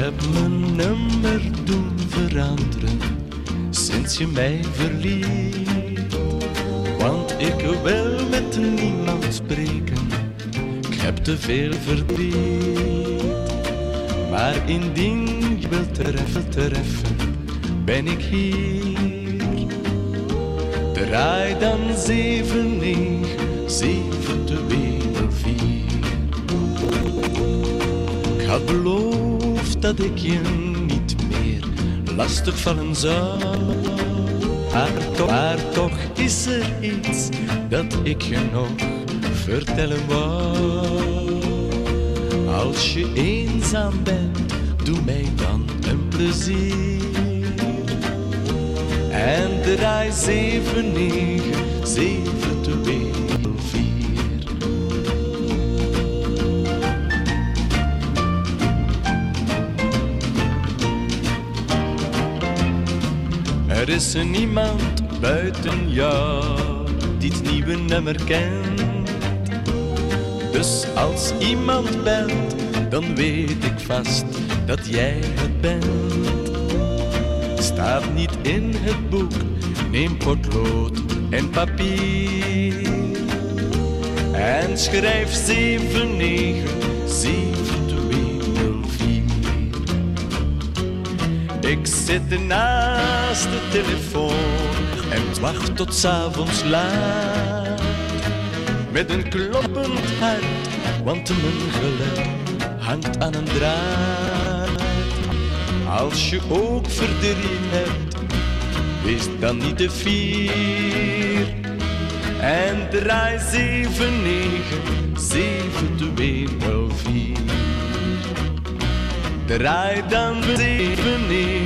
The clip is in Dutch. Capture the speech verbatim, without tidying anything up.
heb mijn nummer doen veranderen sinds je mij verliet. Want ik wil met niemand spreken, ik heb te veel verdriet. Maar indien je wilt treffen, treffen, ben ik hier. Draai dan zeven negen zeven twee nul vier. Ik had beloofd dat ik je niet meer lastig vallen zou. Maar toch, maar toch is er iets dat ik je nog vertellen wou. Als je eenzaam bent, doe mij dan een plezier. En draai zeven negen zeven twee nul vier. Er is er niemand buiten jou die het nieuwe nummer kent. Dus als iemand belt, dan weet ik vast dat jij het bent. Staat niet in het boek, neem potlood en papier. En schrijf zeven negen zeven twee nul vier. Ik zit naast de telefoon en wacht tot 's avonds laat. Met een kloppend hart, want mijn geluk hangt aan een draad. Als je ook verdriet hebt, wees dan niet te fier. En draai zeven negen zeven twee nul vier. Draai dan zeven negen